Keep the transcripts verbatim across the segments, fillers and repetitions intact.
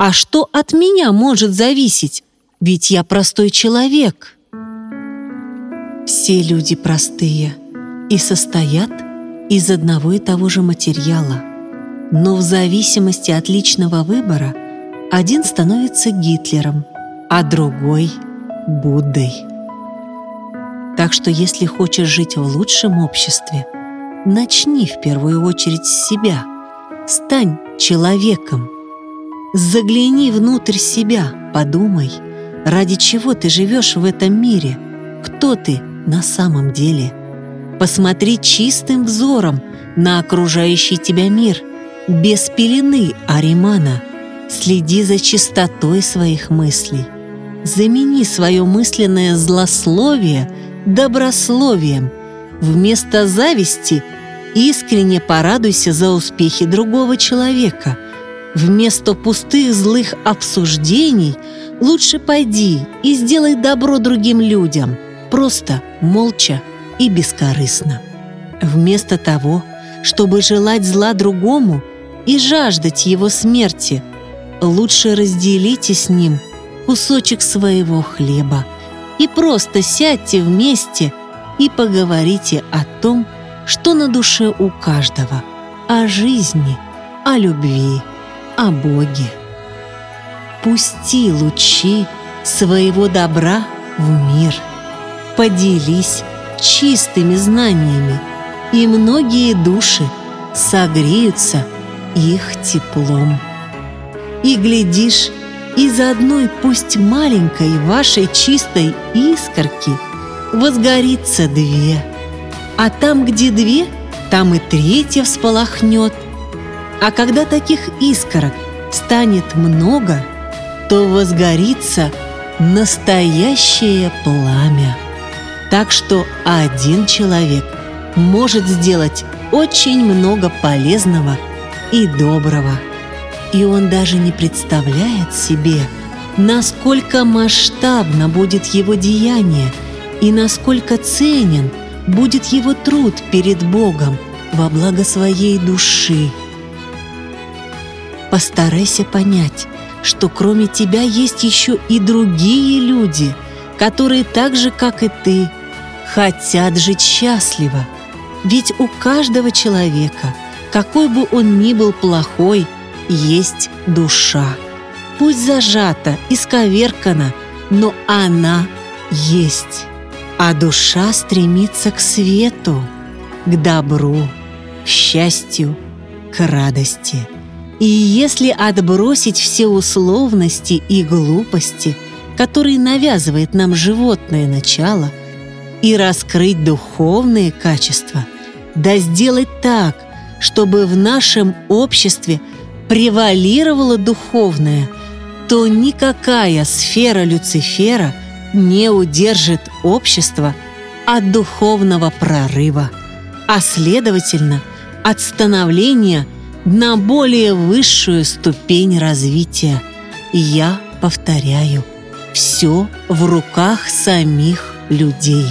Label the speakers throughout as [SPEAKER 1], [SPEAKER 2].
[SPEAKER 1] А что от меня может зависеть? Ведь я простой человек. Все люди простые и состоят из одного и того же материала. Но в зависимости от личного выбора один становится Гитлером, а другой – Буддой. Так что если хочешь жить в лучшем обществе, начни в первую очередь с себя. Стань человеком. Загляни внутрь себя, подумай, ради чего ты живешь в этом мире, кто ты на самом деле. Посмотри чистым взором на окружающий тебя мир, без пелены Аримана. Следи за чистотой своих мыслей. Замени свое мысленное злословие добрословием. Вместо зависти искренне порадуйся за успехи другого человека. Вместо пустых злых обсуждений лучше пойди и сделай добро другим людям, просто, молча и бескорыстно. Вместо того, чтобы желать зла другому и жаждать его смерти, лучше разделите с ним кусочек своего хлеба и просто сядьте вместе и поговорите о том, что на душе у каждого, о жизни, о любви, о Боге. Пусти лучи своего добра в мир, поделись чистыми знаниями, и многие души согреются их теплом. И глядишь, из одной пусть маленькой вашей чистой искорки возгорится две, а там, где две, там и третья всполохнет. А когда таких искорок станет много, то возгорится настоящее пламя. Так что один человек может сделать очень много полезного и доброго. И он даже не представляет себе, насколько масштабно будет его деяние и насколько ценен будет его труд перед Богом во благо своей души. Постарайся понять, что кроме тебя есть еще и другие люди, которые так же, как и ты, хотят жить счастливо. Ведь у каждого человека, какой бы он ни был плохой, есть душа. Пусть зажата, исковеркана, но она есть. А душа стремится к свету, к добру, к счастью, к радости. И если отбросить все условности и глупости, которые навязывает нам животное начало, и раскрыть духовные качества, да сделать так, чтобы в нашем обществе превалировало духовное, то никакая сфера Люцифера не удержит общество от духовного прорыва, а следовательно, от становления на более высшую ступень развития. И я повторяю, все в руках самих людей.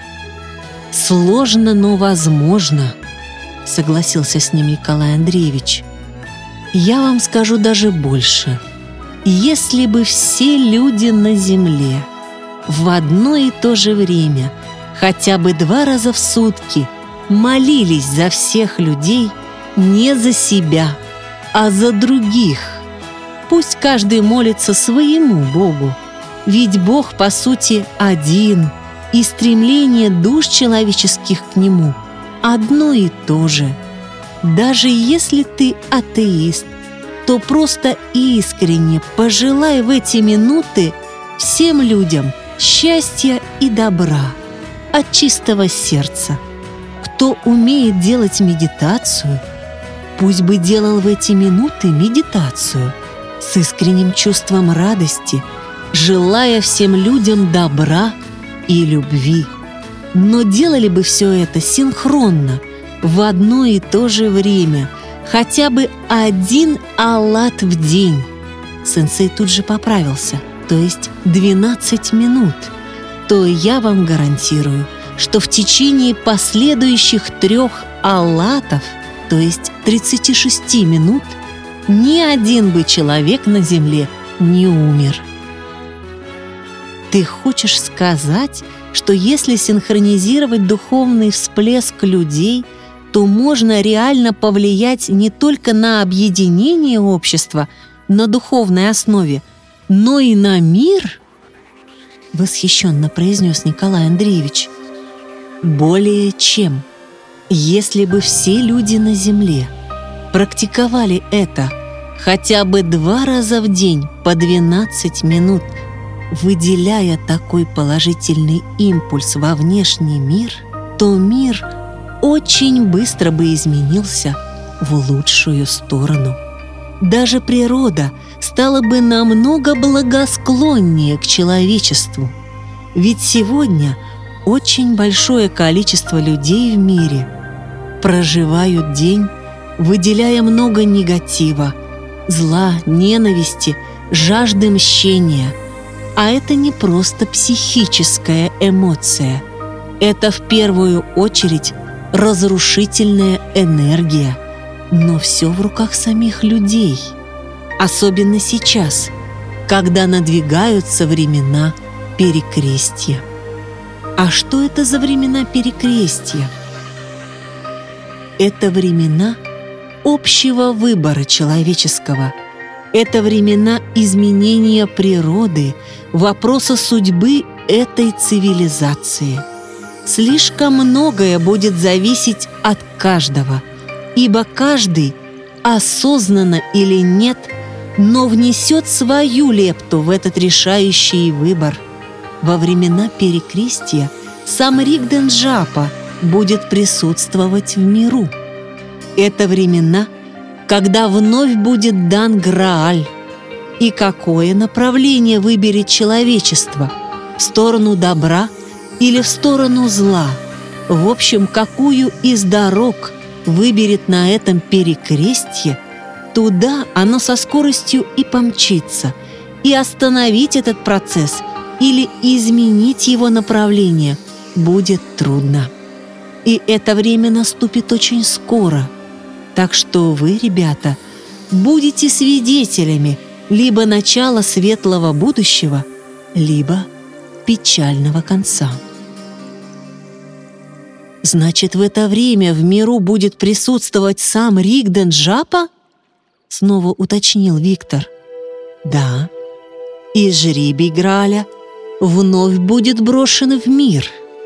[SPEAKER 1] Сложно, но возможно, согласился с ним Николай Андреевич. Я вам скажу даже больше. Если бы все люди на земле в одно и то же время хотя бы два раза в сутки молились за всех людей, не за себя, а за других. Пусть каждый молится своему Богу, ведь Бог, по сути, один, и стремление душ человеческих к Нему одно и то же. Даже если ты атеист, то просто искренне пожелай в эти минуты всем людям счастья и добра от чистого сердца. Кто умеет делать медитацию, пусть бы делал в эти минуты медитацию с искренним чувством радости, желая всем людям добра и любви. Но делали бы все это синхронно, в одно и то же время, хотя бы один аллат в день. Сенсей тут же поправился, то есть двенадцать минут. То я вам гарантирую, что в течение последующих трех аллатов, то есть тридцати шести минут, ни один бы человек на земле не умер. Ты хочешь сказать, что если синхронизировать духовный всплеск людей, то можно реально повлиять не только на объединение общества на духовной основе, но и на мир? Восхищенно произнес Николай Андреевич. Более чем. Если бы все люди на земле практиковали это хотя бы два раза в день по двенадцать минут, выделяя такой положительный импульс во внешний мир, то мир очень быстро бы изменился в лучшую сторону. Даже природа стала бы намного благосклоннее к человечеству. Ведь сегодня очень большое количество людей в мире проживают день, выделяя много негатива, зла, ненависти, жажды мщения. А это не просто психическая эмоция. Это в первую очередь разрушительная энергия. Но все в руках самих людей. Особенно сейчас, когда надвигаются времена перекрестья. А что это за времена перекрестья? Это времена общего выбора человеческого. Это времена изменения природы, вопроса судьбы этой цивилизации. Слишком многое будет зависеть от каждого, ибо каждый, осознанно или нет, но внесет свою лепту в этот решающий выбор. Во времена перекрестья сам Ригден Джапа будет присутствовать в миру. Это времена, когда вновь будет дан Грааль. И какое направление выберет человечество? В сторону добра или в сторону зла? В общем, какую из дорог выберет на этом перекрестье, туда оно со скоростью и помчится. И остановить этот процесс или изменить его направление будет трудно. И это время наступит очень скоро. Так что вы, ребята, будете свидетелями либо начала светлого будущего, либо печального конца. Значит, в это время в миру будет присутствовать сам Ригден Джапа? Снова уточнил Виктор. Да, и жребий Грааля вновь будет брошен в мир.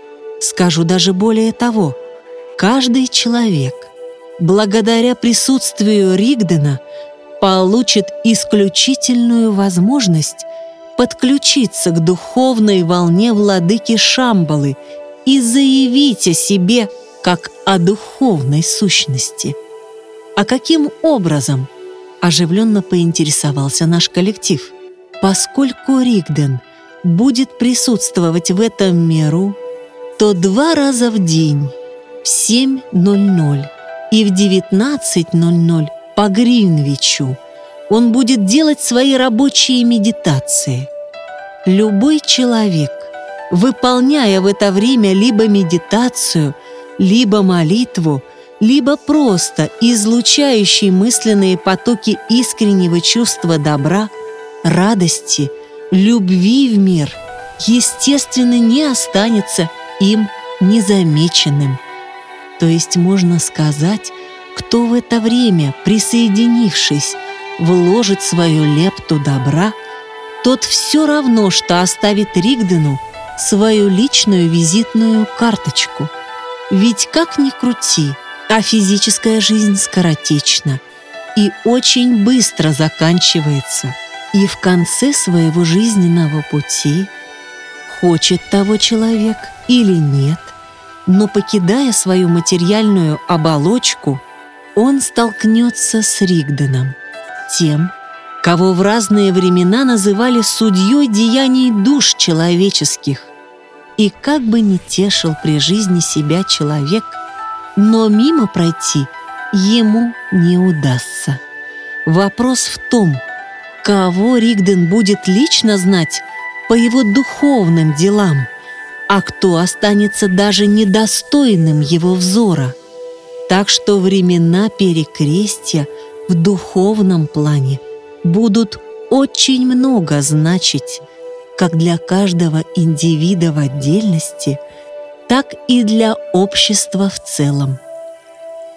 [SPEAKER 1] Скажу даже более того, каждый человек, благодаря присутствию Ригдена, получит исключительную возможность подключиться к духовной волне владыки Шамбалы и заявить о себе как о духовной сущности. А каким образом? Оживленно поинтересовался наш коллектив. Поскольку Ригден будет присутствовать в этом миру, то два раза в день в семь ноль ноль и в девятнадцать ноль ноль по Гринвичу он будет делать свои рабочие медитации. Любой человек, выполняя в это время либо медитацию, либо молитву, либо просто излучающий мысленные потоки искреннего чувства добра, радости, любви в мир, естественно, не останется им незамеченным. То есть можно сказать, кто в это время, присоединившись, вложит свою лепту добра, тот все равно, что оставит Ригдену свою личную визитную карточку. Ведь как ни крути, а физическая жизнь скоротечна и очень быстро заканчивается. И в конце своего жизненного пути, хочет того человек или нет, но покидая свою материальную оболочку, он столкнется с Ригденом, тем, кого в разные времена называли судьей деяний душ человеческих. И как бы ни тешил при жизни себя человек, но мимо пройти ему не удастся. Вопрос в том, кого Ригден будет лично знать по его духовным делам, а кто останется даже недостойным его взора. Так что времена перекрестья в духовном плане будут очень много значить как для каждого индивида в отдельности, так и для общества в целом.